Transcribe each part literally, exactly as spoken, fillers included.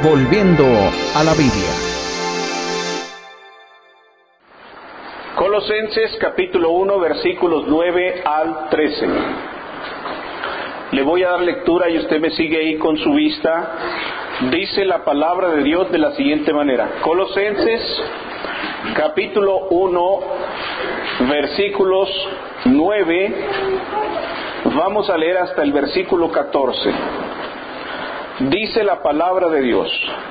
Volviendo a la Biblia. Colosenses capítulo uno, versículos nueve al trece. Le voy a dar lectura y usted me sigue ahí con su vista. Dice la palabra de Dios de la siguiente manera. Colosenses capítulo uno, versículos nueve. Vamos a leer hasta el versículo catorce. Dice la palabra de Dios: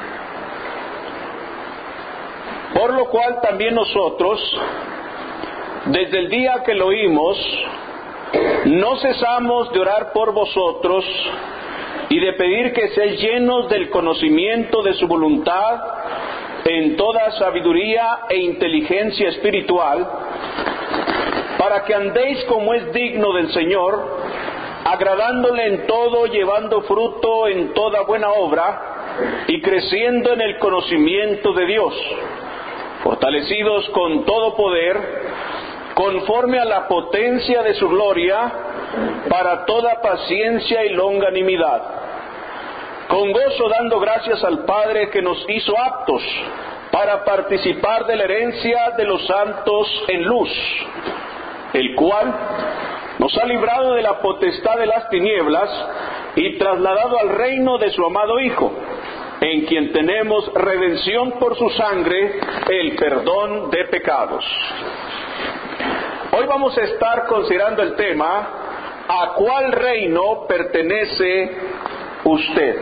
por lo cual también nosotros, desde el día que lo oímos, no cesamos de orar por vosotros y de pedir que seáis llenos del conocimiento de su voluntad en toda sabiduría e inteligencia espiritual, para que andéis como es digno del Señor, agradándole en todo, llevando fruto en toda buena obra y creciendo en el conocimiento de Dios, fortalecidos con todo poder, conforme a la potencia de su gloria, para toda paciencia y longanimidad, con gozo dando gracias al Padre que nos hizo aptos para participar de la herencia de los santos en luz, el cual nos ha librado de la potestad de las tinieblas y trasladado al reino de su amado Hijo, en quien tenemos redención por su sangre, el perdón de pecados. Hoy vamos a estar considerando el tema: ¿a cuál reino pertenece usted?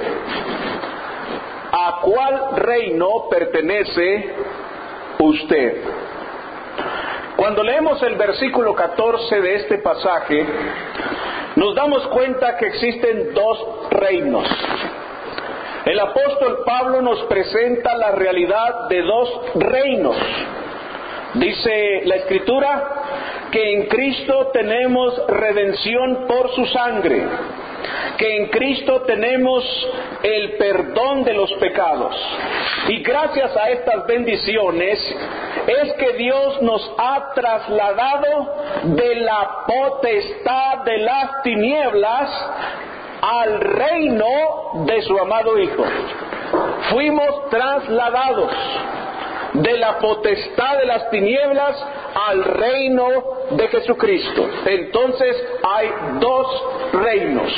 ¿A cuál reino pertenece usted? Cuando leemos el versículo catorce de este pasaje, nos damos cuenta que existen dos reinos. El apóstol Pablo nos presenta la realidad de dos reinos. Dice la Escritura que en Cristo tenemos redención por su sangre, que en Cristo tenemos el perdón de los pecados. Y gracias a estas bendiciones es que Dios nos ha trasladado de la potestad de las tinieblas al reino de su amado Hijo. Fuimos trasladados de la potestad de las tinieblas al reino de Jesucristo. Entonces hay dos reinos.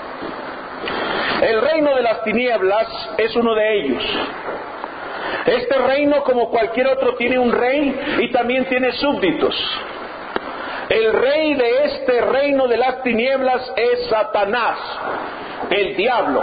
El reino de las tinieblas es uno de ellos. Este reino, como cualquier otro, tiene un rey y también tiene súbditos. El rey de este reino de las tinieblas es Satanás, el diablo.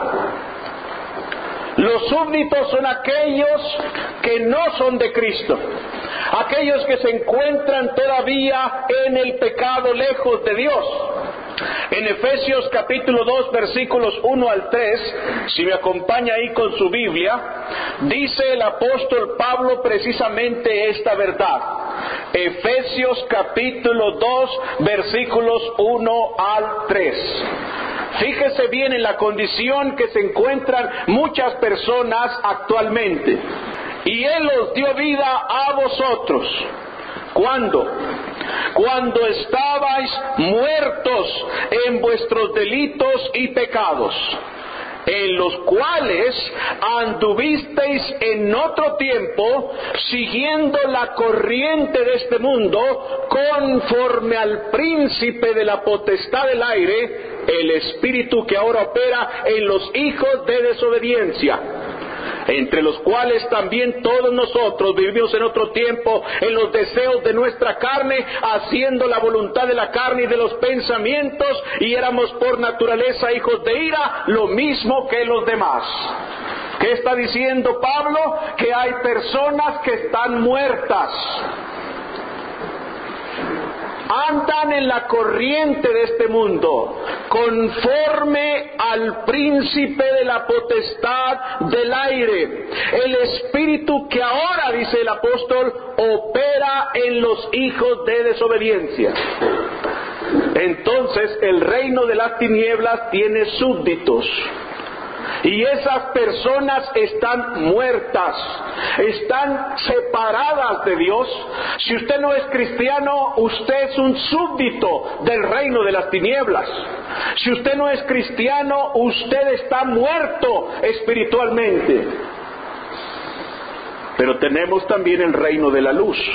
Los súbditos son aquellos que no son de Cristo, aquellos que se encuentran todavía en el pecado, lejos de Dios. En Efesios capítulo dos, versículos uno al tres, si me acompaña ahí con su Biblia, dice el apóstol Pablo precisamente esta verdad. Efesios capítulo dos, versículos uno al tres. Fíjese bien en la condición que se encuentran muchas personas actualmente. Y Él os dio vida a vosotros. ¿Cuándo? Cuando estabais muertos en vuestros delitos y pecados, en los cuales anduvisteis en otro tiempo, siguiendo la corriente de este mundo, conforme al príncipe de la potestad del aire, el espíritu que ahora opera en los hijos de desobediencia, entre los cuales también todos nosotros vivimos en otro tiempo en los deseos de nuestra carne, haciendo la voluntad de la carne y de los pensamientos, y éramos por naturaleza hijos de ira, lo mismo que los demás. ¿Qué está diciendo Pablo? Que hay personas que están muertas. Andan en la corriente de este mundo, conforme al príncipe de la potestad del aire, el espíritu que ahora, dice el apóstol, opera en los hijos de desobediencia. Entonces el reino de las tinieblas tiene súbditos. Y esas personas están muertas, están separadas de Dios. Si usted no es cristiano, usted es un súbdito del reino de las tinieblas. Si usted no es cristiano, usted está muerto espiritualmente. Pero tenemos también el reino de la luz.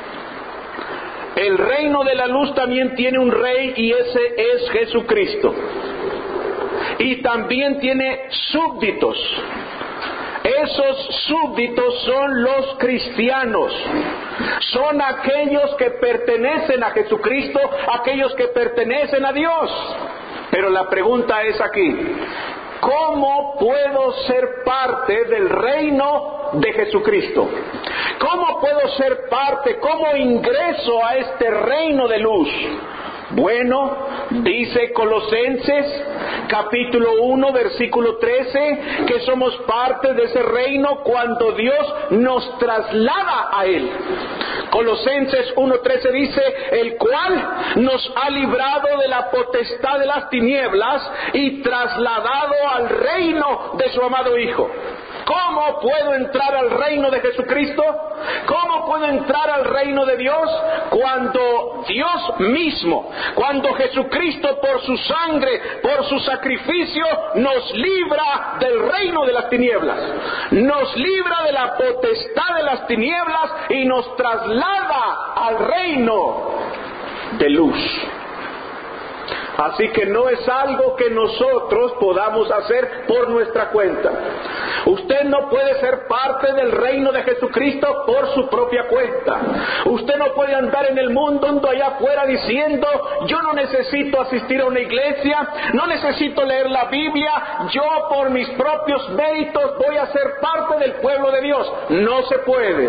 El reino de la luz también tiene un rey y ese es Jesucristo. Y también tiene súbditos. Esos súbditos son los cristianos. Son aquellos que pertenecen a Jesucristo, aquellos que pertenecen a Dios. Pero la pregunta es aquí: ¿cómo puedo ser parte del reino de Jesucristo? ¿Cómo puedo ser parte? ¿Cómo ingreso a este reino de luz? Bueno, dice Colosenses capítulo uno versículo trece que somos parte de ese reino cuando Dios nos traslada a Él. Colosenses uno trece dice: el cual nos ha librado de la potestad de las tinieblas y trasladado al reino de su amado Hijo. ¿Cómo puedo entrar al reino de Jesucristo? ¿Cómo puedo entrar al reino de Dios? Cuando Dios mismo, cuando Jesucristo por su sangre, por su sacrificio, nos libra del reino de las tinieblas. Nos libra de la potestad de las tinieblas y nos traslada al reino de luz. Así que no es algo que nosotros podamos hacer por nuestra cuenta. Usted no puede ser parte del reino de Jesucristo por su propia cuenta. Usted no puede andar en el mundo, ando allá afuera diciendo: yo no necesito asistir a una iglesia, no necesito leer la Biblia, yo por mis propios méritos voy a ser parte del pueblo de Dios. No se puede.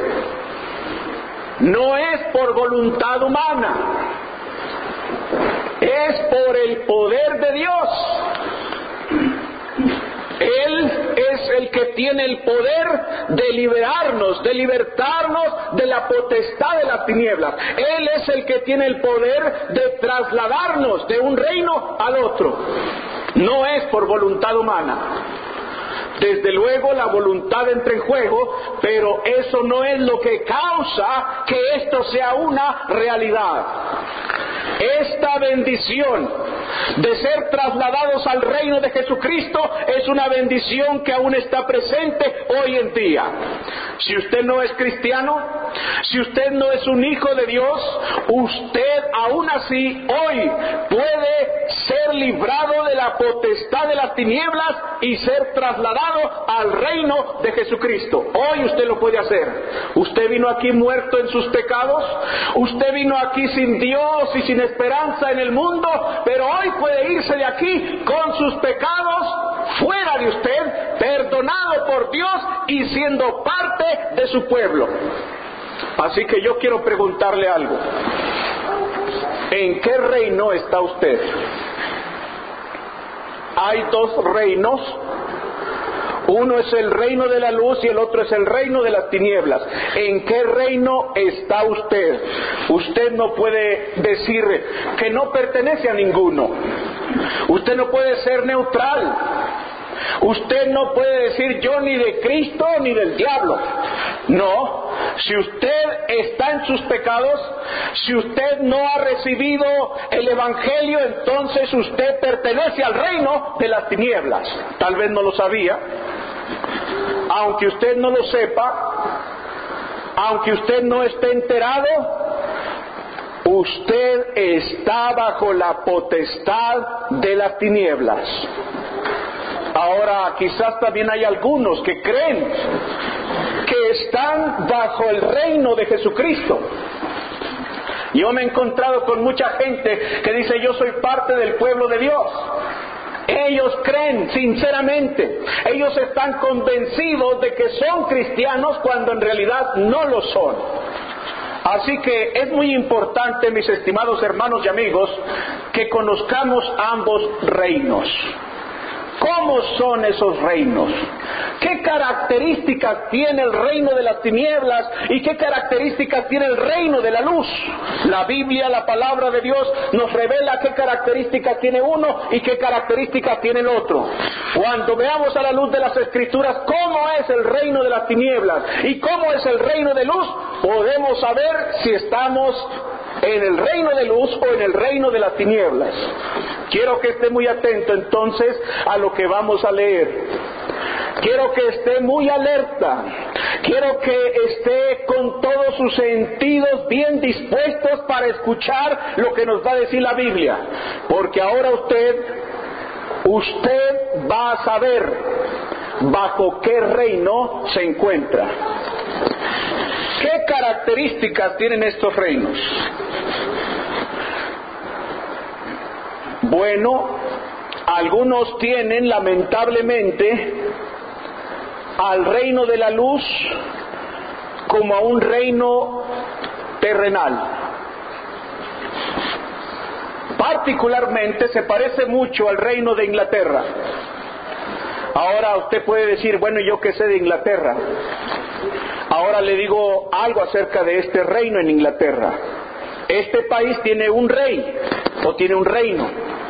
No es por voluntad humana. Es por el poder de Dios. Él es el que tiene el poder de liberarnos, de libertarnos de la potestad de las tinieblas. Él es el que tiene el poder de trasladarnos de un reino al otro. No es por voluntad humana. Desde luego la voluntad entra en juego, pero eso no es lo que causa que esto sea una realidad. Esta bendición de ser trasladados al reino de Jesucristo es una bendición que aún está presente hoy en día. Si usted no es cristiano, si usted no es un hijo de Dios, usted aún así hoy puede ser librado de la potestad de las tinieblas y ser trasladado al reino de Jesucristo. Hoy usted lo puede hacer. Usted vino aquí muerto en sus pecados, usted vino aquí sin Dios y sin esperanza en el mundo, pero hoy puede irse de aquí con sus pecados fuera de usted, perdonado por Dios y siendo parte de su pueblo. Así que yo quiero preguntarle algo: ¿en qué reino está usted? Hay dos reinos. Uno es el reino de la luz y el otro es el reino de las tinieblas. ¿En qué reino está usted? Usted no puede decir que no pertenece a ninguno. Usted no puede ser neutral. Usted no puede decir yo ni de Cristo ni del diablo. No, si usted está en sus pecados, si usted no ha recibido el Evangelio, entonces usted pertenece al reino de las tinieblas. Tal vez no lo sabía. Aunque usted no lo sepa, aunque usted no esté enterado, usted está bajo la potestad de las tinieblas. Ahora, quizás también hay algunos que creen que están bajo el reino de Jesucristo. Yo me he encontrado con mucha gente que dice: yo soy parte del pueblo de Dios. Ellos creen sinceramente, ellos están convencidos de que son cristianos cuando en realidad no lo son. Así que es muy importante, mis estimados hermanos y amigos, que conozcamos ambos reinos. ¿Cómo son esos reinos? ¿Qué características tiene el reino de las tinieblas y qué características tiene el reino de la luz? La Biblia, la palabra de Dios, nos revela qué características tiene uno y qué características tiene el otro. Cuando veamos a la luz de las Escrituras cómo es el reino de las tinieblas y cómo es el reino de luz, podemos saber si estamos en el reino de luz o en el reino de las tinieblas. Quiero que esté muy atento entonces a lo que vamos a leer. Quiero que esté muy alerta. Quiero que esté con todos sus sentidos bien dispuestos para escuchar lo que nos va a decir la Biblia. Porque ahora usted, usted va a saber bajo qué reino se encuentra. ¿Qué características tienen estos reinos? Bueno, algunos tienen lamentablemente al reino de la luz como a un reino terrenal. Particularmente se parece mucho al reino de Inglaterra. Ahora usted puede decir, bueno, ¿yo qué sé de Inglaterra? Ahora le digo algo acerca de este reino en Inglaterra. Este país tiene un rey, o tiene un reino.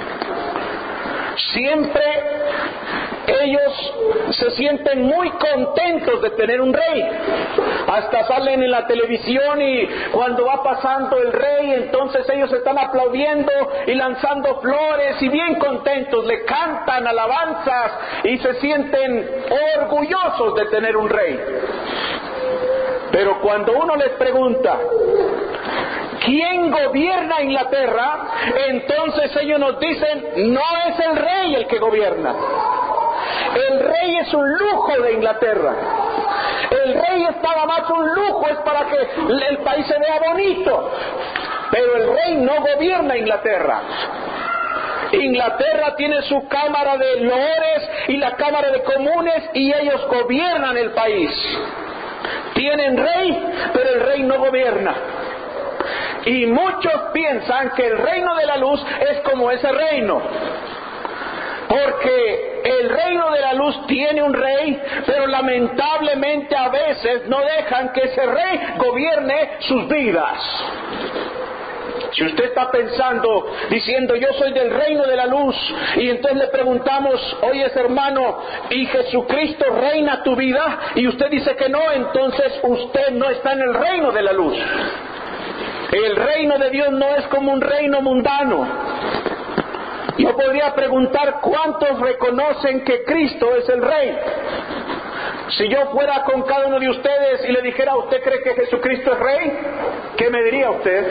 Siempre ellos se sienten muy contentos de tener un rey. Hasta salen en la televisión y cuando va pasando el rey, entonces ellos están aplaudiendo y lanzando flores y bien contentos, le cantan alabanzas y se sienten orgullosos de tener un rey. Pero cuando uno les pregunta ¿quién gobierna Inglaterra? Entonces ellos nos dicen, no es el rey el que gobierna. El rey es un lujo de Inglaterra. El rey es nada más un lujo, es para que el país se vea bonito. Pero el rey no gobierna Inglaterra. Inglaterra tiene su Cámara de Lores y la Cámara de Comunes y ellos gobiernan el país. Tienen rey, pero el rey no gobierna. Y muchos piensan que el reino de la luz es como ese reino. Porque el reino de la luz tiene un rey, pero lamentablemente a veces no dejan que ese rey gobierne sus vidas. Si usted está pensando, diciendo yo soy del reino de la luz, y entonces le preguntamos, oye hermano, ¿y Jesucristo reina tu vida? Y usted dice que no, entonces usted no está en el reino de la luz. El reino de Dios no es como un reino mundano. Yo podría preguntar cuántos reconocen que Cristo es el Rey. Si yo fuera con cada uno de ustedes y le dijera, ¿usted cree que Jesucristo es Rey? ¿Qué me diría usted?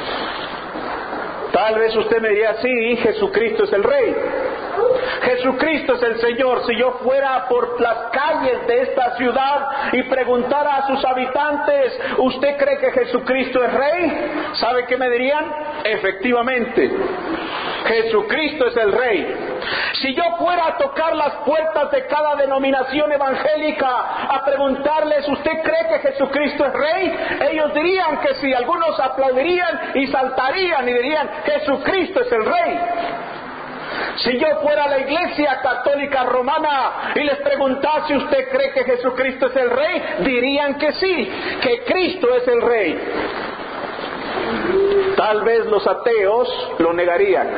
Tal vez usted me diría, sí, Jesucristo es el Rey. Jesucristo es el Señor. Si yo fuera por las calles de esta ciudad y preguntara a sus habitantes, ¿usted cree que Jesucristo es Rey? ¿Sabe qué me dirían? Efectivamente, Jesucristo es el Rey. Si yo fuera a tocar las puertas de cada denominación evangélica a preguntarles, ¿usted cree que Jesucristo es Rey? Ellos dirían que sí. Algunos aplaudirían y saltarían y dirían, Jesucristo es el Rey. Si yo fuera a la Iglesia Católica Romana y les preguntase, ¿usted cree que Jesucristo es el Rey? Dirían que sí, que Cristo es el Rey. Tal vez los ateos lo negarían,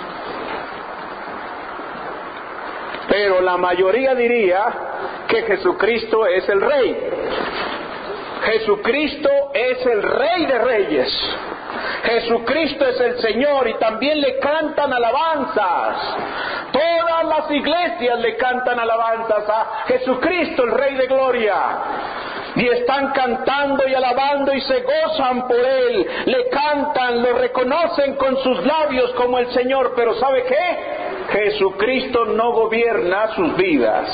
pero la mayoría diría que Jesucristo es el Rey. Jesucristo es el Rey de Reyes. Jesucristo es el Señor y también le cantan alabanzas. Todas las iglesias le cantan alabanzas a Jesucristo, el Rey de Gloria. Y están cantando y alabando y se gozan por Él. Le cantan, lo reconocen con sus labios como el Señor. Pero ¿sabe qué? Jesucristo no gobierna sus vidas.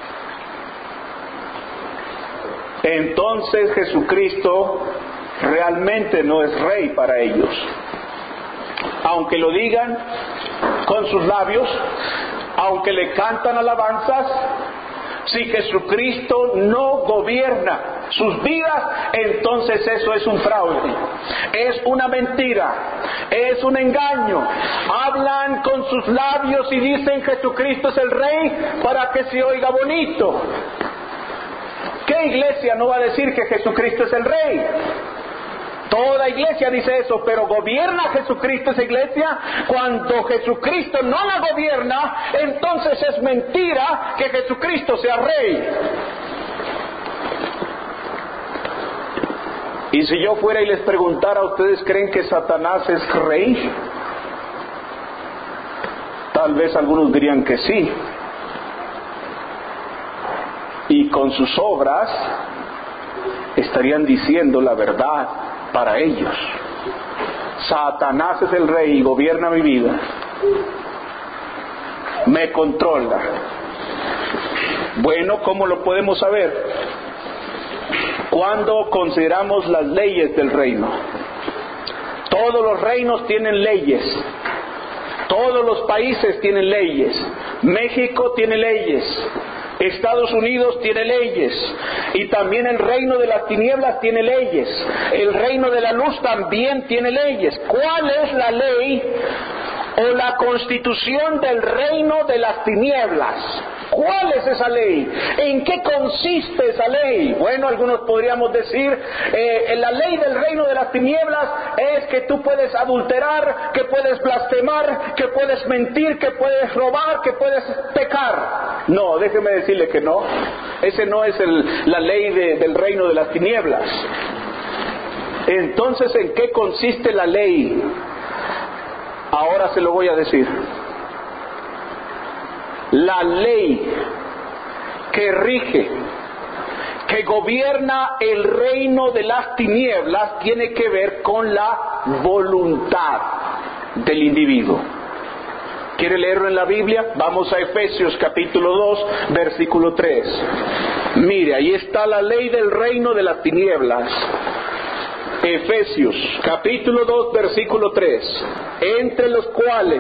Entonces Jesucristo realmente no es Rey para ellos. Aunque lo digan con sus labios, aunque le cantan alabanzas, si Jesucristo no gobierna sus vidas, entonces eso es un fraude, es una mentira, es un engaño. Hablan con sus labios y dicen Jesucristo es el Rey para que se oiga bonito. ¿Qué iglesia no va a decir que Jesucristo es el Rey? Toda iglesia dice eso, pero ¿gobierna Jesucristo esa iglesia? Cuando Jesucristo no la gobierna, entonces es mentira que Jesucristo sea Rey. Y si yo fuera y les preguntara, ¿ustedes creen que Satanás es Rey? Tal vez algunos dirían que sí. y con sus obras estarían diciendo la verdad para ellos. Satanás es el rey y gobierna mi vida, me controla. Bueno, ¿cómo lo podemos saber? Cuando consideramos las leyes del reino. Todos los reinos tienen leyes, todos los países tienen leyes. México tiene leyes, Estados Unidos tiene leyes, y también el reino de las tinieblas tiene leyes, el reino de la luz también tiene leyes. ¿Cuál es la ley o la constitución del reino de las tinieblas? ¿Cuál es esa ley? ¿En qué consiste esa ley? Bueno, algunos podríamos decir, eh, la ley del reino de las tinieblas es que tú puedes adulterar, que puedes blasfemar, que puedes mentir, que puedes robar, que puedes pecar. No, déjeme decirle que no. Ese no es el, la ley de, del reino de las tinieblas. Entonces, ¿en qué consiste la ley? Ahora se lo voy a decir. La ley que rige, que gobierna el reino de las tinieblas, tiene que ver con la voluntad del individuo. ¿Quiere leerlo en la Biblia? Vamos a Efesios capítulo dos, versículo tres. Mire, ahí está la ley del reino de las tinieblas. Efesios capítulo dos, versículo tres. Entre los cuales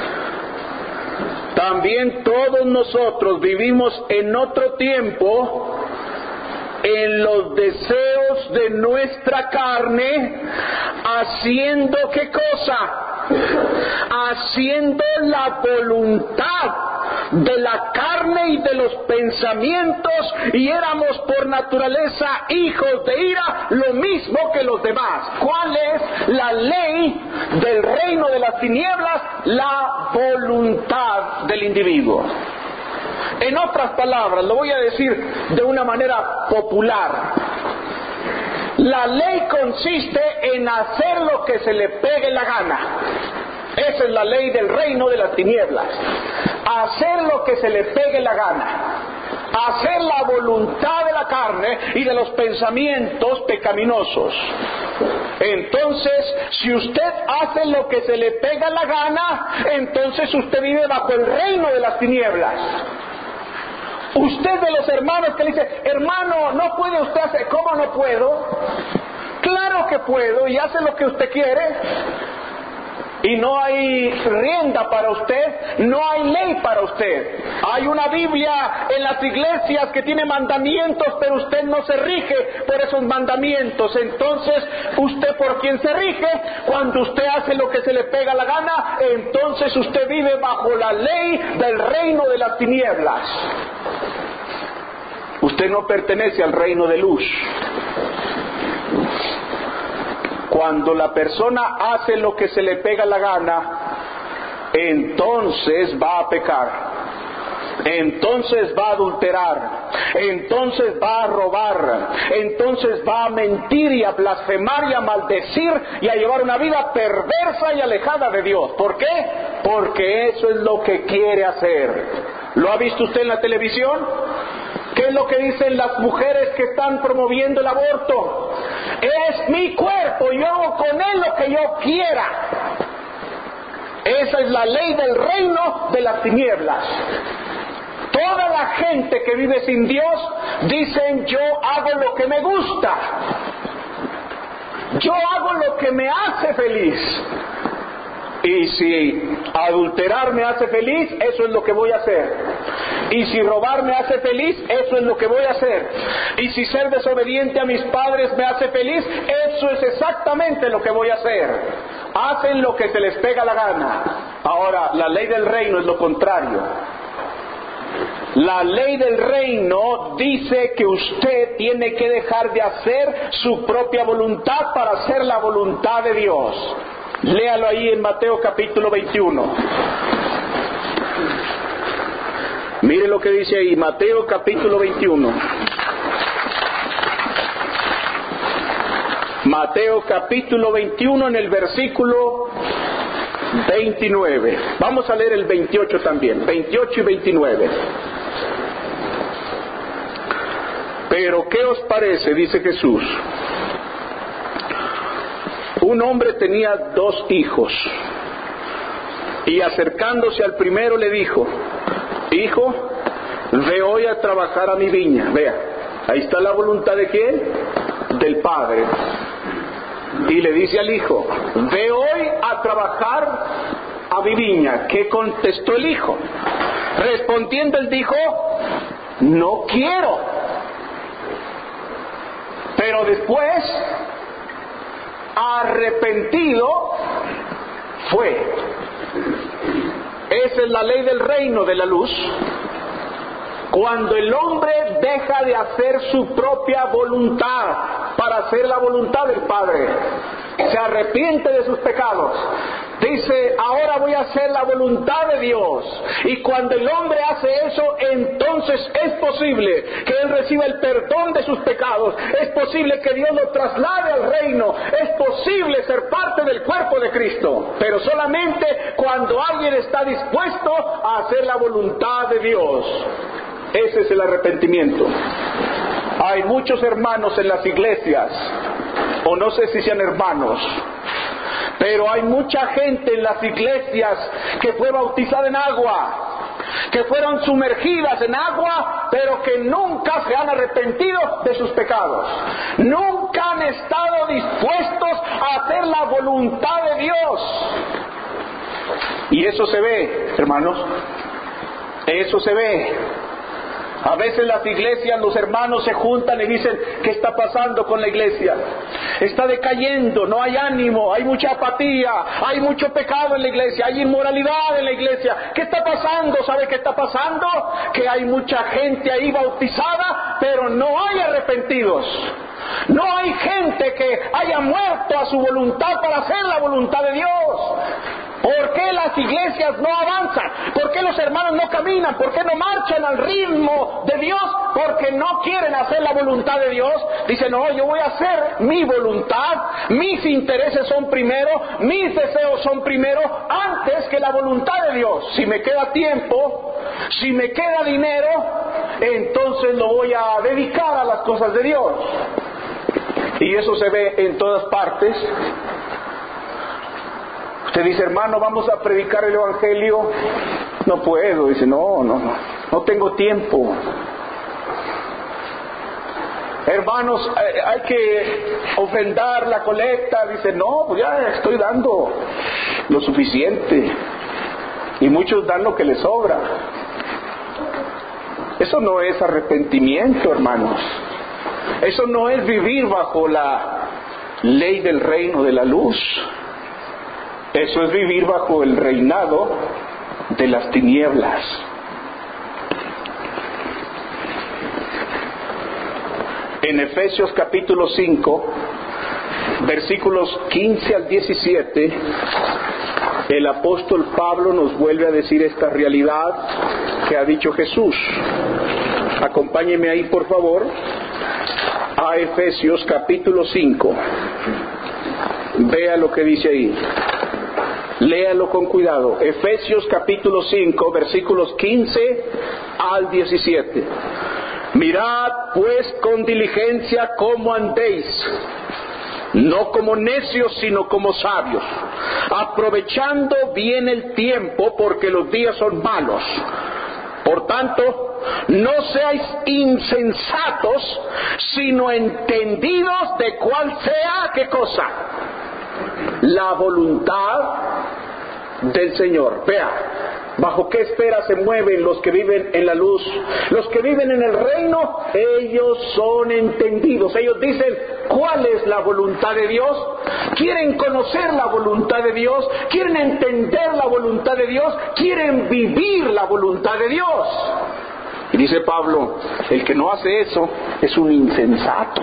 también todos nosotros vivimos en otro tiempo en los deseos de nuestra carne, haciendo ¿qué cosa? Haciendo la voluntad de la carne y de los pensamientos, y éramos por naturaleza hijos de ira, lo mismo que los demás. ¿Cuál es la ley del reino de las tinieblas? La voluntad del individuo. En otras palabras, lo voy a decir de una manera popular. La ley consiste en hacer lo que se le pegue la gana. Esa es la ley del reino de las tinieblas. Hacer lo que se le pegue la gana. Hacer la voluntad de la carne y de los pensamientos pecaminosos. Entonces, si usted hace lo que se le pega la gana, entonces usted vive bajo el reino de las tinieblas. Usted de los hermanos que le dice, hermano, no puede usted hacer, ¿cómo no puedo? Claro que puedo, y hace lo que usted quiere. Y no hay rienda para usted, no hay ley para usted. Hay una Biblia en las iglesias que tiene mandamientos, pero usted no se rige por esos mandamientos. Entonces, ¿usted por quién se rige? Cuando usted hace lo que se le pega la gana, entonces usted vive bajo la ley del reino de las tinieblas. Usted no pertenece al reino de luz. Cuando la persona hace lo que se le pega la gana, entonces va a pecar, entonces va a adulterar, entonces va a robar, entonces va a mentir y a blasfemar y a maldecir y a llevar una vida perversa y alejada de Dios. ¿Por qué? Porque eso es lo que quiere hacer. ¿Lo ha visto usted en la televisión? ¿Qué es lo que dicen las mujeres que están promoviendo el aborto? Es mi cuerpo, yo hago con él lo que yo quiera. Esa es la ley del reino de las tinieblas. Toda la gente que vive sin Dios dicen, yo hago lo que me gusta, yo hago lo que me hace feliz. Y si adulterar me hace feliz, eso es lo que voy a hacer. Y si robar me hace feliz, eso es lo que voy a hacer. Y si ser desobediente a mis padres me hace feliz, eso es exactamente lo que voy a hacer. Hacen lo que se les pega la gana. Ahora, la ley del reino es lo contrario. La ley del reino dice que usted tiene que dejar de hacer su propia voluntad para hacer la voluntad de Dios. Léalo ahí en Mateo capítulo veintiuno. Mire lo que dice ahí, Mateo capítulo veintiuno. Mateo capítulo veintiuno en el versículo veintinueve. Vamos a leer el veintiocho también, veintiocho y veintinueve. Pero ¿qué os parece? Dice Jesús. Un hombre tenía dos hijos, y acercándose al primero le dijo: hijo, ve hoy a trabajar a mi viña. Vea, ahí está la voluntad ¿de quién? Del padre. Y le dice al hijo: ve hoy a trabajar a mi viña. ¿Qué contestó el hijo? Respondiendo él dijo: no quiero. Pero después, arrepentido, fue. Esa es la ley del reino de la luz. Cuando el hombre deja de hacer su propia voluntad para hacer la voluntad del Padre, se arrepiente de sus pecados, dice: ahora voy a hacer la voluntad de Dios. Y cuando el hombre hace eso, entonces es posible que él reciba el perdón de sus pecados, es posible que Dios lo traslade al reino, es posible ser parte del cuerpo de Cristo, pero solamente cuando alguien está dispuesto a hacer la voluntad de Dios. Ese es el arrepentimiento. Hay muchos hermanos en las iglesias, o no sé si sean hermanos, pero hay mucha gente en las iglesias que fue bautizada en agua, que fueron sumergidas en agua, pero que nunca se han arrepentido de sus pecados. Nunca han estado dispuestos a hacer la voluntad de Dios. Y eso se ve, hermanos. Eso se ve. A veces las iglesias, los hermanos se juntan y dicen: ¿qué está pasando con la iglesia? Está decayendo, no hay ánimo, hay mucha apatía, hay mucho pecado en la iglesia, hay inmoralidad en la iglesia. ¿Qué está pasando? ¿Sabe qué está pasando? Que hay mucha gente ahí bautizada, pero no hay arrepentidos. No hay gente que haya muerto a su voluntad para hacer la voluntad de Dios. ¿Por qué las iglesias no avanzan? ¿Por qué los hermanos no caminan? ¿Por qué no marchan al ritmo de Dios? Porque no quieren hacer la voluntad de Dios. Dicen: no, yo voy a hacer mi voluntad, mis intereses son primero, mis deseos son primero, antes que la voluntad de Dios. Si me queda tiempo, si me queda dinero, entonces lo voy a dedicar a las cosas de Dios. Y eso se ve en todas partes. Usted dice: hermano, vamos a predicar el evangelio. No puedo. Dice: no, no, no, no tengo tiempo. Hermanos, hay que ofrendar la colecta. Dice: no, pues ya estoy dando lo suficiente. Y muchos dan lo que les sobra. Eso no es arrepentimiento, hermanos. Eso no es vivir bajo la ley del reino de la luz. Eso es vivir bajo el reinado de las tinieblas. En Efesios capítulo cinco, versículos quince al diecisiete, el apóstol Pablo nos vuelve a decir esta realidad que ha dicho Jesús. Acompáñeme ahí, por favor, a Efesios capítulo cinco. Vea lo que dice ahí. Léalo con cuidado. Efesios capítulo cinco, versículos quince al diecisiete. Mirad pues con diligencia cómo andéis, no como necios, sino como sabios, aprovechando bien el tiempo, porque los días son malos. Por tanto, no seáis insensatos, sino entendidos de cuál sea, ¿qué cosa? La voluntad del Señor. Vea, ¿bajo qué esfera se mueven los que viven en la luz? Los que viven en el reino, ellos son entendidos. Ellos dicen: ¿cuál es la voluntad de Dios? Quieren conocer la voluntad de Dios, quieren entender la voluntad de Dios, quieren vivir la voluntad de Dios. Y dice Pablo: el que no hace eso es un insensato.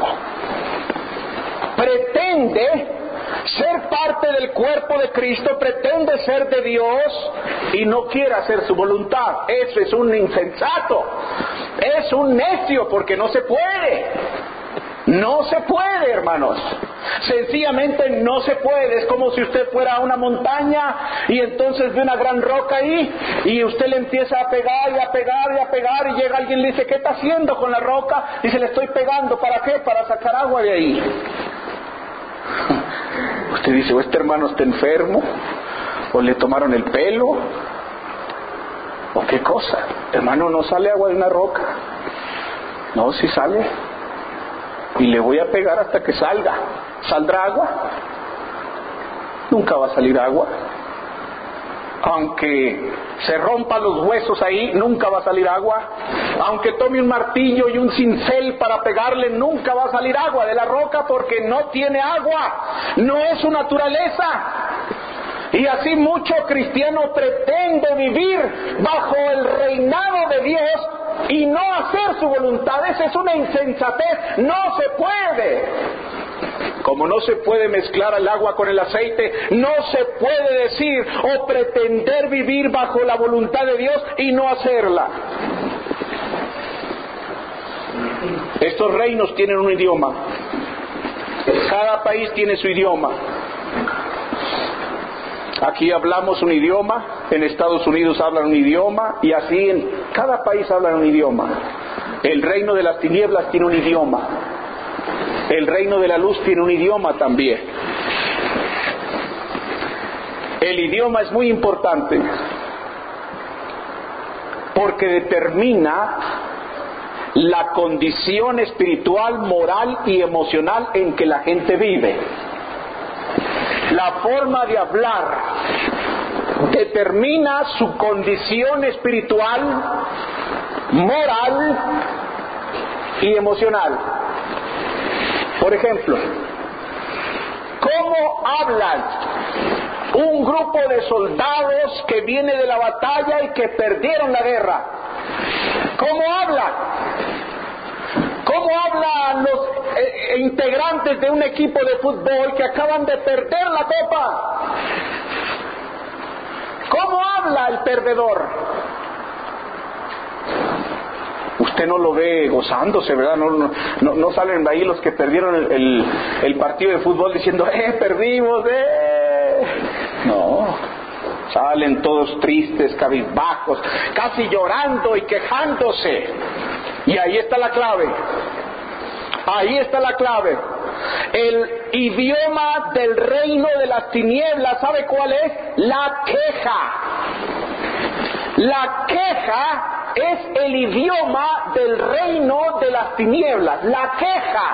Pretende ser parte del cuerpo de Cristo, pretende ser de Dios y no quiere hacer su voluntad. Eso es un insensato, es un necio, porque no se puede. No se puede, hermanos. Sencillamente no se puede. Es como si usted fuera a una montaña y entonces ve una gran roca ahí y usted le empieza a pegar y a pegar y a pegar y llega alguien y le dice, ¿qué está haciendo con la roca? Dice, le estoy pegando. ¿Para qué? Para sacar agua de ahí. Usted dice, o este hermano está enfermo, o le tomaron el pelo, o qué cosa. Hermano, no sale agua de una roca. No, sí sale. Y le voy a pegar hasta que salga. ¿Saldrá agua? Nunca va a salir agua. Aunque se rompan los huesos ahí, nunca va a salir agua. Aunque tome un martillo y un cincel para pegarle, nunca va a salir agua de la roca, porque no tiene agua. No es su naturaleza. Y así mucho cristiano pretende vivir bajo el reinado de Dios y no hacer su voluntad. Esa es una insensatez. No se puede. Como no se puede mezclar el agua con el aceite, no se puede decir o pretender vivir bajo la voluntad de Dios y no hacerla. Estos reinos tienen un idioma. Cada país tiene su idioma. Aquí hablamos un idioma, en Estados Unidos hablan un idioma, y así en cada país hablan un idioma. El reino de las tinieblas tiene un idioma. El reino de la luz tiene un idioma también. El idioma es muy importante porque determina la condición espiritual, moral y emocional en que la gente vive. La forma de hablar determina su condición espiritual, moral y emocional. Por ejemplo, ¿cómo hablan un grupo de soldados que viene de la batalla y que perdieron la guerra? ¿Cómo hablan? ¿Cómo hablan los eh, integrantes de un equipo de fútbol que acaban de perder la copa? ¿Cómo habla el perdedor? Usted no lo ve gozándose, ¿verdad? No, no, no, no salen de ahí los que perdieron el, el, el partido de fútbol diciendo, ¡eh, perdimos, eh! No, salen todos tristes, cabizbajos, casi llorando y quejándose. Y ahí está la clave. Ahí está la clave. El idioma del reino de las tinieblas, ¿sabe cuál es? La queja. La queja es el idioma del reino de las tinieblas. La queja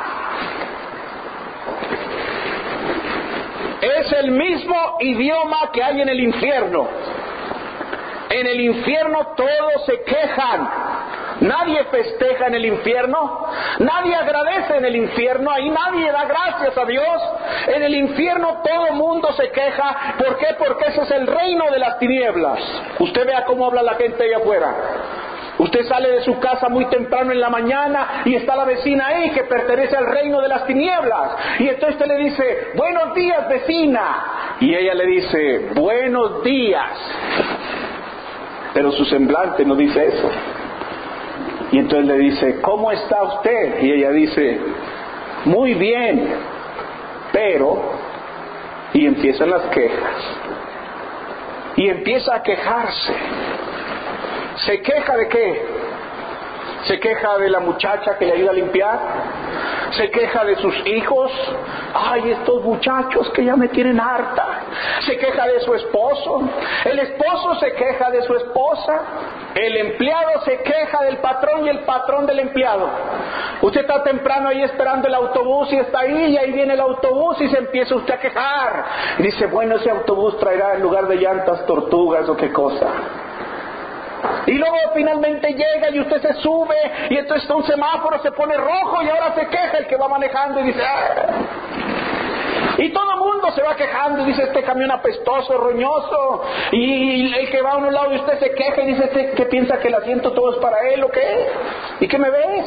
es el mismo idioma que hay en el infierno. En el infierno todos se quejan. Nadie festeja en el infierno, nadie agradece en el infierno, ahí nadie da gracias a Dios. En el infierno todo el mundo se queja. ¿Por qué? Porque ese es el reino de las tinieblas. Usted vea cómo habla la gente allá afuera. Usted sale de su casa muy temprano en la mañana y está la vecina ahí que pertenece al reino de las tinieblas. Y entonces usted le dice, buenos días, vecina. Y ella le dice, buenos días. Pero su semblante no dice eso. Y entonces le dice, ¿cómo está usted? Y ella dice, muy bien, pero... Y empiezan las quejas. Y empieza a quejarse. ¿Se queja de qué? ¿Se queja de la muchacha que le ayuda a limpiar? ¿Se queja de sus hijos? ¡Ay, estos muchachos que ya me tienen harta! ¿Se queja de su esposo? El esposo se queja de su esposa. El empleado se queja del patrón y el patrón del empleado. Usted está temprano ahí esperando el autobús y está ahí y ahí viene el autobús y se empieza usted a quejar. Y dice, bueno, ese autobús traerá en lugar de llantas tortugas o qué cosa. Y luego finalmente llega y usted se sube y entonces está un semáforo, se pone rojo y ahora se queja el que va manejando y dice, ¡ah! Y todo el mundo se va quejando y dice, este camión apestoso, roñoso. Y el que va a un lado y usted se queja y dice, ¿este qué piensa que el asiento todo es para él o qué? ¿Y qué me ves?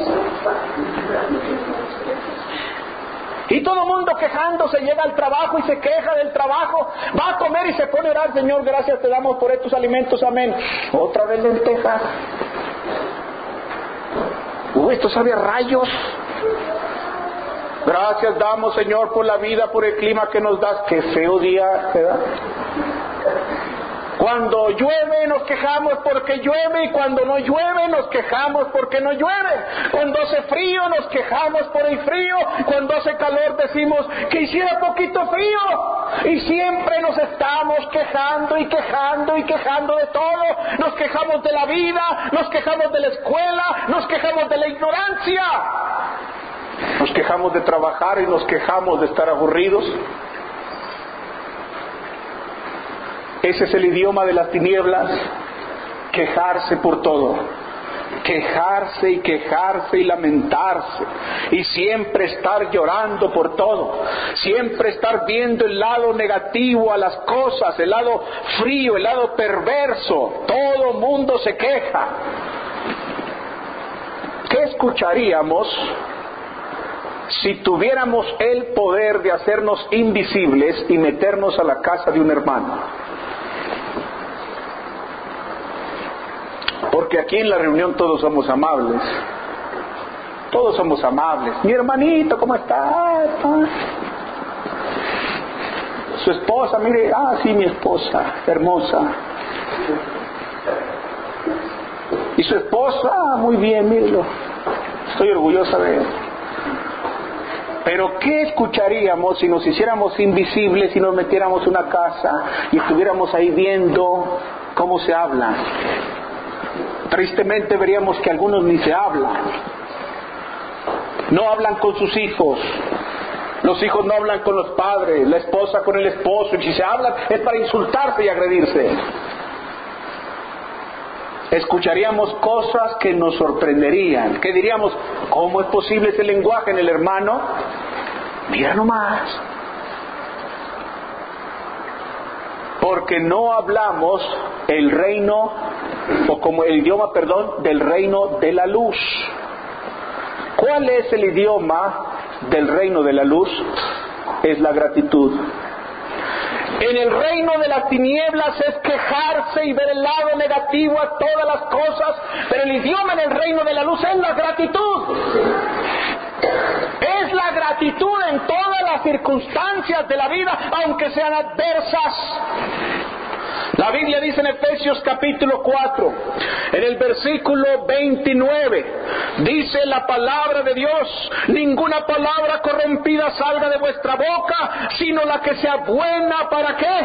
Y todo el mundo quejándose, llega al trabajo y se queja del trabajo, va a comer y se pone a orar, Señor, gracias te damos por estos alimentos, amén. Otra vez lentejas. Uh, esto sabe a rayos. Gracias damos, Señor, por la vida, por el clima que nos das. Qué feo día, ¿verdad? Cuando llueve nos quejamos porque llueve, y cuando no llueve nos quejamos porque no llueve. Cuando hace frío nos quejamos por el frío, cuando hace calor decimos que hiciera poquito frío. Y siempre nos estamos quejando y quejando y quejando de todo. Nos quejamos de la vida, nos quejamos de la escuela, nos quejamos de la ignorancia. Nos quejamos de trabajar y nos quejamos de estar aburridos. Ese es el idioma de las tinieblas, quejarse por todo, quejarse y quejarse y lamentarse, y siempre estar llorando por todo, siempre estar viendo el lado negativo a las cosas, el lado frío, el lado perverso. Todo mundo se queja. ¿Qué escucharíamos si tuviéramos el poder de hacernos invisibles y meternos a la casa de un hermano? Porque aquí en la reunión todos somos amables. Todos somos amables. Mi hermanito, ¿cómo está? Su esposa, mire, ah, sí, mi esposa, hermosa. Y su esposa, ah, muy bien, mírelo. Estoy orgullosa de él. Pero ¿qué escucharíamos si nos hiciéramos invisibles y nos metiéramos en una casa y estuviéramos ahí viendo cómo se habla? Tristemente veríamos que algunos ni se hablan. No hablan con sus hijos. Los hijos no hablan con los padres, la esposa con el esposo, y si se hablan es para insultarse y agredirse. Escucharíamos cosas que nos sorprenderían, que diríamos, ¿cómo es posible ese lenguaje en el hermano? Mira nomás. Porque no hablamos el reino, o como el idioma, perdón, del reino de la luz. ¿Cuál es el idioma del reino de la luz? Es la gratitud. En el reino de las tinieblas es quejarse y ver el lado negativo a todas las cosas, pero el idioma en el reino de la luz es la gratitud. Es la gratitud en todas las circunstancias de la vida, aunque sean adversas. La Biblia dice en Efesios capítulo cuatro, en el versículo veintinueve, dice la palabra de Dios: ninguna palabra corrompida salga de vuestra boca, sino la que sea buena. ¿Para qué?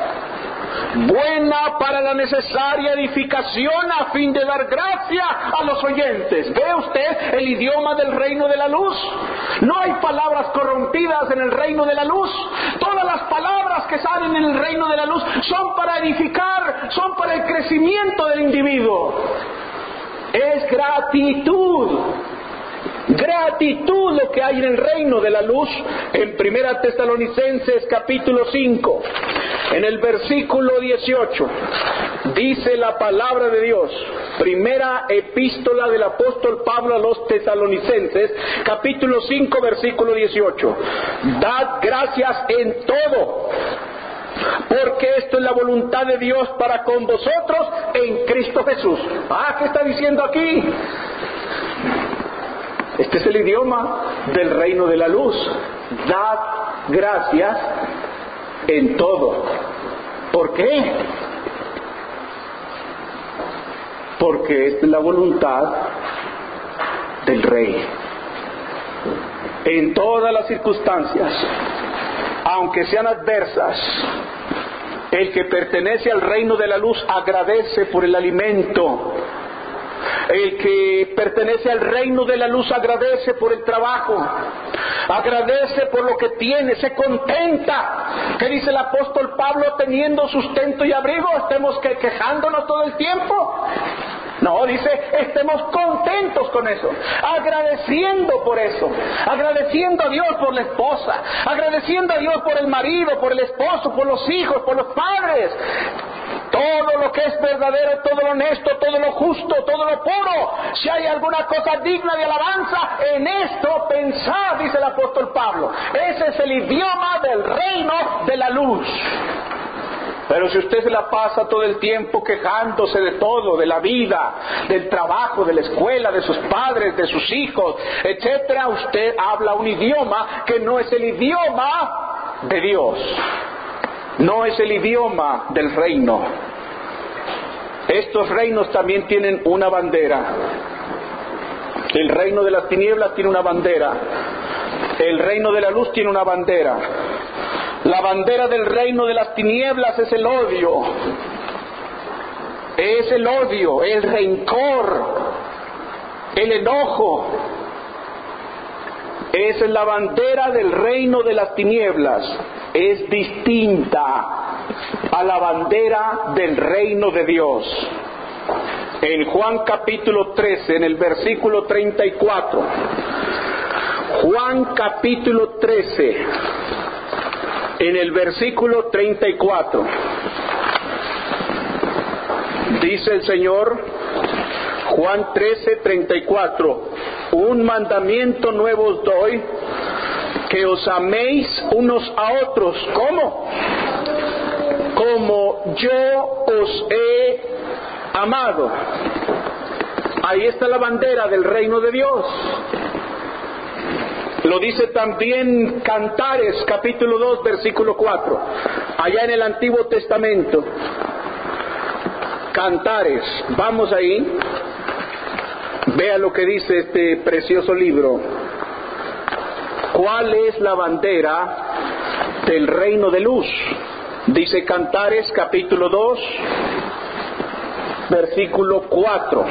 Buena para la necesaria edificación, a fin de dar gracia a los oyentes. ¿Ve usted el idioma del reino de la luz? No hay palabras corrompidas en el reino de la luz. Todas las palabras que salen en el reino de la luz son para edificar, son para el crecimiento del individuo. Es gratitud. Gratitud lo que hay en el reino de la luz. En Primera Tesalonicenses capítulo cinco, en el versículo dieciocho, dice la palabra de Dios, primera epístola del apóstol Pablo a los tesalonicenses, capítulo cinco, versículo dieciocho: dad gracias en todo, porque esto es la voluntad de Dios para con vosotros en Cristo Jesús. Ah, ¿qué está diciendo aquí? Este es el idioma del reino de la luz. Dad gracias en todo. ¿Por qué? Porque esta es la voluntad del Rey. En todas las circunstancias, aunque sean adversas, el que pertenece al reino de la luz agradece por el alimento. El que pertenece al reino de la luz agradece por el trabajo, agradece por lo que tiene, se contenta. ¿Qué dice el apóstol Pablo? Teniendo sustento y abrigo, ¿estemos que quejándonos todo el tiempo? No, dice, estemos contentos con eso, agradeciendo por eso, agradeciendo a Dios por la esposa, agradeciendo a Dios por el marido, por el esposo, por los hijos, por los padres. Todo lo que es verdadero, todo lo honesto, todo lo justo, todo lo puro, si hay alguna cosa digna de alabanza, en esto pensad, dice el apóstol Pablo. Ese es el idioma del reino de la luz. Pero si usted se la pasa todo el tiempo quejándose de todo, de la vida, del trabajo, de la escuela, de sus padres, de sus hijos, etcétera, usted habla un idioma que no es el idioma de Dios. No es el idioma del reino. Estos reinos también tienen una bandera. El reino de las tinieblas tiene una bandera. El reino de la luz tiene una bandera. La bandera del reino de las tinieblas es el odio. Es el odio, el rencor, el enojo. Esa es la bandera del reino de las tinieblas. Es distinta a la bandera del reino de Dios. En Juan capítulo trece, en el versículo treinta y cuatro. Juan capítulo trece, en el versículo treinta y cuatro. Dice el Señor, Juan trece, treinta y cuatro. Un mandamiento nuevo os doy, que os améis unos a otros. ¿Cómo? Como yo os he amado. Ahí está la bandera del reino de Dios. Lo dice también Cantares, capítulo dos, versículo cuatro. Allá en el Antiguo Testamento. Cantares. Vamos ahí. Vea lo que dice este precioso libro. ¿Cuál es la bandera del reino de luz? Dice Cantares, capítulo dos, versículo cuatro.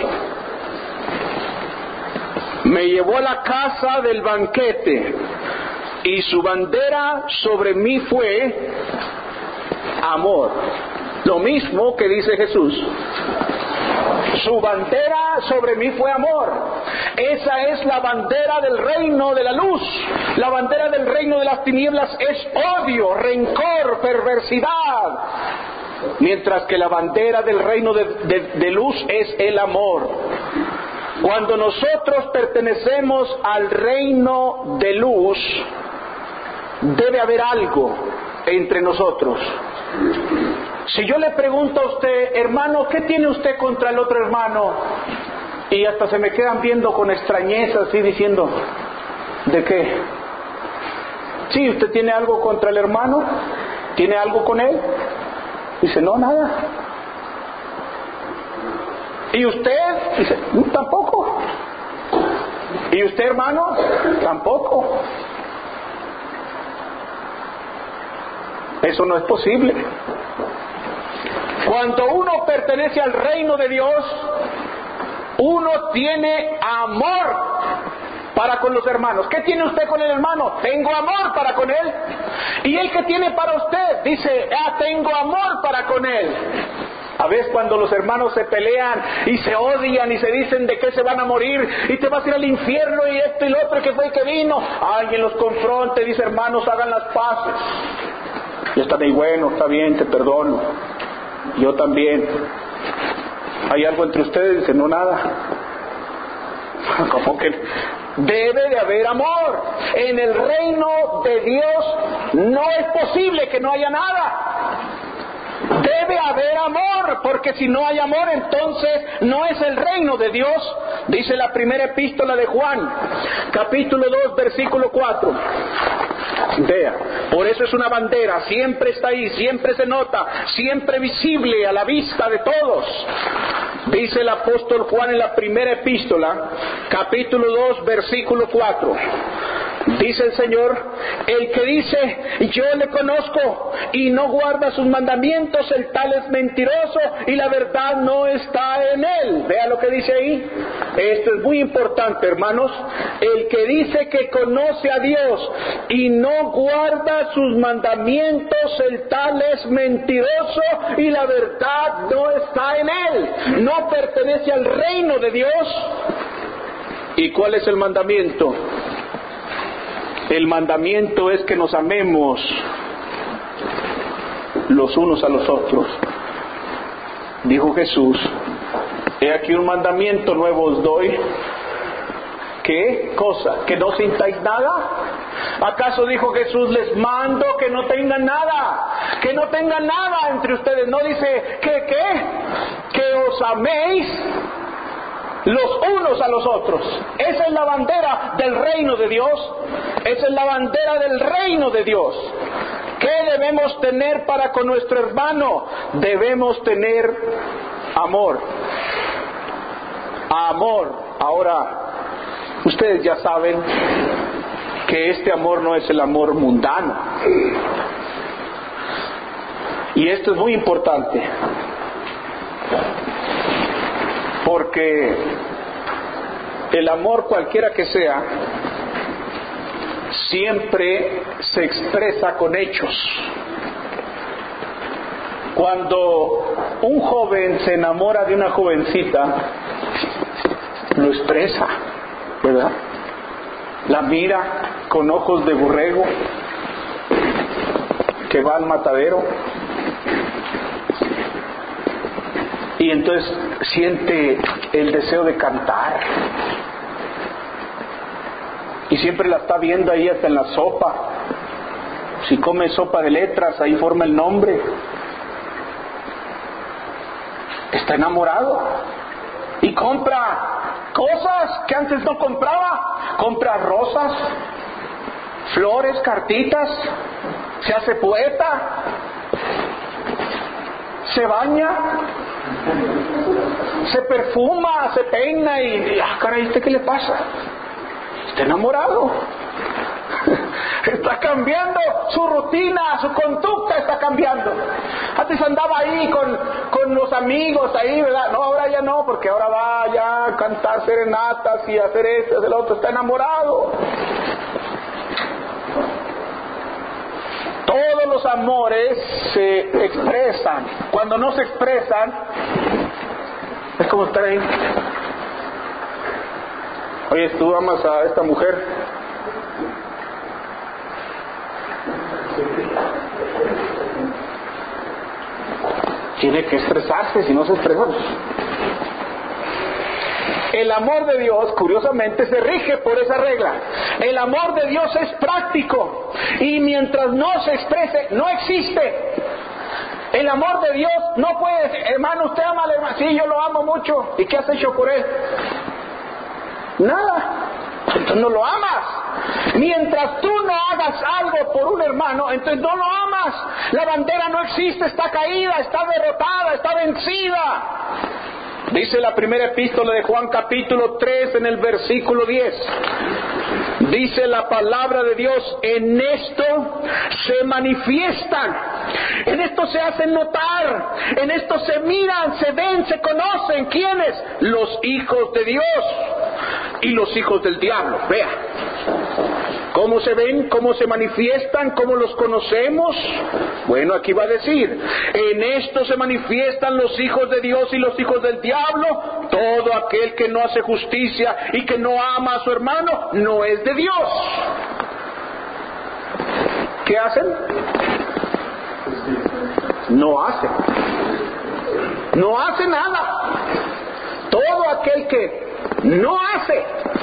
Me llevó a la casa del banquete, y su bandera sobre mí fue amor. Lo mismo que dice Jesús. Su bandera sobre mí fue amor. Esa es la bandera del reino de la luz. La bandera del reino de las tinieblas es odio, rencor, perversidad. Mientras que la bandera del reino de, de, de luz es el amor. Cuando nosotros pertenecemos al reino de luz, debe haber algo entre nosotros. Si yo le pregunto a usted, hermano, ¿qué tiene usted contra el otro hermano? Y hasta se me quedan viendo con extrañeza, así diciendo, ¿de qué? Sí, ¿usted tiene algo contra el hermano? ¿Tiene algo con él? Dice, no, nada. ¿Y usted? Dice, tampoco. ¿Y usted, hermano? Tampoco. Eso no es posible. Cuando uno pertenece al reino de Dios, uno tiene amor para con los hermanos. ¿Qué tiene usted con el hermano? Tengo amor para con él. ¿Y él qué tiene para usted? Dice, ah, tengo amor para con él. A veces cuando los hermanos se pelean y se odian y se dicen de qué se van a morir y te vas a ir al infierno y esto y lo otro, que fue el que vino, alguien los confronta y dice, hermanos, hagan las paces. Y está de bueno, está bien, te perdono. Yo también. ¿Hay algo entre ustedes? Dice, no, nada. Como que debe de haber amor. En el reino de Dios no es posible que no haya nada. Debe haber amor, porque si no hay amor, entonces no es el reino de Dios. Dice la primera epístola de Juan, capítulo dos, versículo cuatro. Vea, por eso es una bandera, siempre está ahí, siempre se nota, siempre visible a la vista de todos. Dice el apóstol Juan en la primera epístola, capítulo dos, versículo cuatro. Dice el Señor, el que dice, yo le conozco y no guarda sus mandamientos, el tal es mentiroso y la verdad no está en él. Vea lo que dice ahí. Esto es muy importante, hermanos. El que dice que conoce a Dios y no guarda sus mandamientos, el tal es mentiroso y la verdad no está en él. No pertenece al reino de Dios. ¿Y cuál es el mandamiento? El mandamiento es que nos amemos los unos a los otros. Dijo Jesús, he aquí un mandamiento nuevo os doy, ¿qué cosa? ¿Que no sintáis nada? ¿Acaso dijo Jesús, les mando que no tengan nada? Que no tengan nada entre ustedes. No dice, ¿que qué? Que os améis los unos a los otros. Esa es la bandera del reino de Dios. Esa es la bandera del reino de Dios. ¿Qué debemos tener para con nuestro hermano? Debemos tener amor. Amor. Ahora, ustedes ya saben que este amor no es el amor mundano. Y esto es muy importante, porque el amor, cualquiera que sea, siempre se expresa con hechos. Cuando un joven se enamora de una jovencita, lo expresa, ¿verdad? La mira con ojos de borrego que va al matadero, y entonces siente el deseo de cantar, y siempre la está viendo ahí hasta en la sopa. Si come sopa de letras, ahí forma el nombre. Está enamorado y compra cosas que antes no compraba. Compra rosas, flores, cartitas, se hace poeta, se baña, se perfuma, se peina y, ah, caray, ¿este qué le pasa? Está enamorado. Está cambiando su rutina, su conducta está cambiando. Antes andaba ahí con, con los amigos ahí, ¿verdad? No, ahora ya no, porque ahora va ya a cantar serenatas y hacer esto, hacer lo otro. Está enamorado. Todos los amores se expresan. Cuando no se expresan, es como estar ahí. Oye, ¿tú amas a esta mujer? Tiene que expresarse, si no se expresa. El amor de Dios, curiosamente, se rige por esa regla. El amor de Dios es práctico, y mientras no se exprese, no existe. El amor de Dios no puede decir, hermano, usted ama al hermano. Sí, yo lo amo mucho. ¿Y qué has hecho por él? Nada. Entonces no lo amas. Mientras tú no hagas algo por un hermano, entonces no lo amas. La bandera no existe, está caída, está derrotada, está vencida. Dice la primera epístola de Juan, capítulo tres, en el versículo diez. Dice la palabra de Dios: en esto se manifiestan, en esto se hacen notar, en esto se miran, se ven, se conocen. ¿Quiénes? Los hijos de Dios y los hijos del diablo. Vea cómo se ven, cómo se manifiestan, cómo los conocemos. Bueno, aquí va a decir: en esto se manifiestan los hijos de Dios y los hijos del diablo. Todo aquel que no hace justicia y que no ama a su hermano no es de Dios. ¿Qué hacen? No hacen. No hace nada. Todo aquel que no hace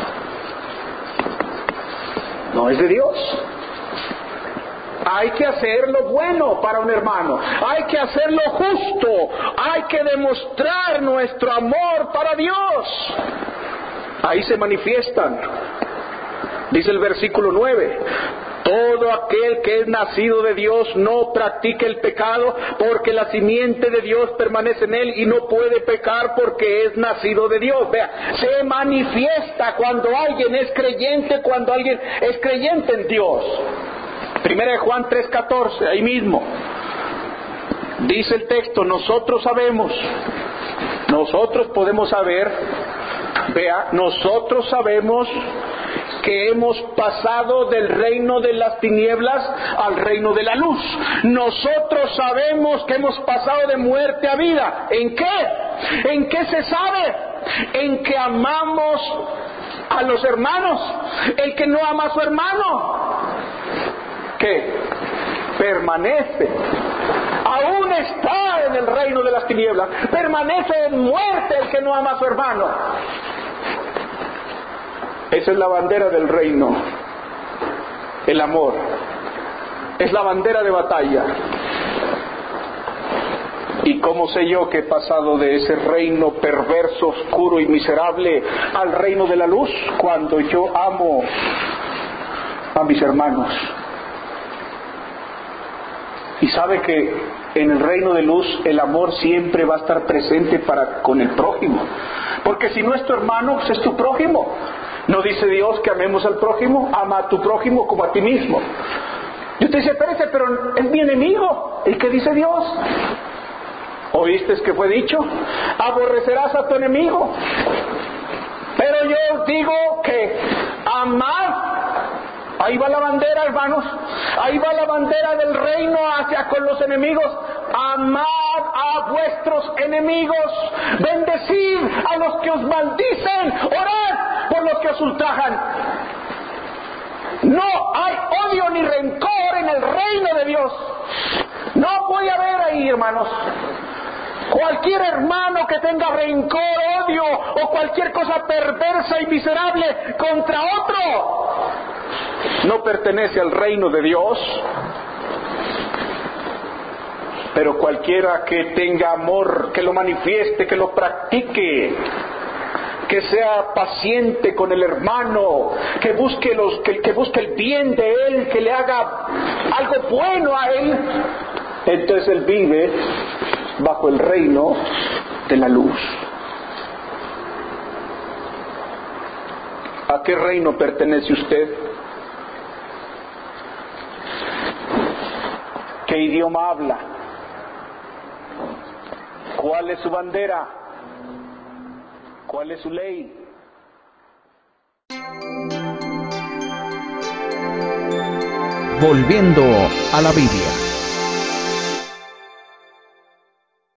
no es de Dios. Hay que hacer lo bueno para un hermano, hay que hacer lo justo, hay que demostrar nuestro amor para Dios. Ahí se manifiestan. Dice el versículo nueve: todo aquel que es nacido de Dios no practica el pecado, porque la simiente de Dios permanece en él y no puede pecar porque es nacido de Dios. Vea, se manifiesta cuando alguien es creyente, cuando alguien es creyente en Dios. Primera de Juan tres catorce, ahí mismo. Dice el texto: nosotros sabemos, nosotros podemos saber, vea, nosotros sabemos que hemos pasado del reino de las tinieblas al reino de la luz. Nosotros sabemos que hemos pasado de muerte a vida. ¿En qué? ¿En qué se sabe? En que amamos a los hermanos. El que no ama a su hermano, ¿qué? Permanece. Aún está en el reino de las tinieblas. Permanece en muerte el que no ama a su hermano. Esa es la bandera del reino, el amor. Es la bandera de batalla. ¿Y cómo sé yo que he pasado de ese reino perverso, oscuro y miserable al reino de la luz? Cuando yo amo a mis hermanos. Y sabe que en el reino de luz el amor siempre va a estar presente para con el prójimo. Porque si no es tu hermano, pues es tu prójimo. ¿No dice Dios que amemos al prójimo? Ama a tu prójimo como a ti mismo. Y usted dice, espérese, pero es mi enemigo. ¿Y qué dice Dios? ¿Oíste que fue dicho? Aborrecerás a tu enemigo. Pero yo os digo que amad. Ahí va la bandera, hermanos. Ahí va la bandera del reino hacia con los enemigos. Amad a vuestros enemigos. Bendecid a los que os maldicen. Orad por los que os ultrajan. No hay odio ni rencor en el reino de Dios. No puede haber ahí, hermanos. Cualquier hermano que tenga rencor, odio o cualquier cosa perversa y miserable contra otro no pertenece al reino de Dios. Pero cualquiera que tenga amor, que lo manifieste, que lo practique, que sea paciente con el hermano, que busque los, que, que busque el bien de él, que le haga algo bueno a él, entonces él vive bajo el reino de la luz. ¿A qué reino pertenece usted? ¿Qué idioma habla? ¿Cuál es su bandera? ¿Cuál es su ley? Volviendo a la Biblia.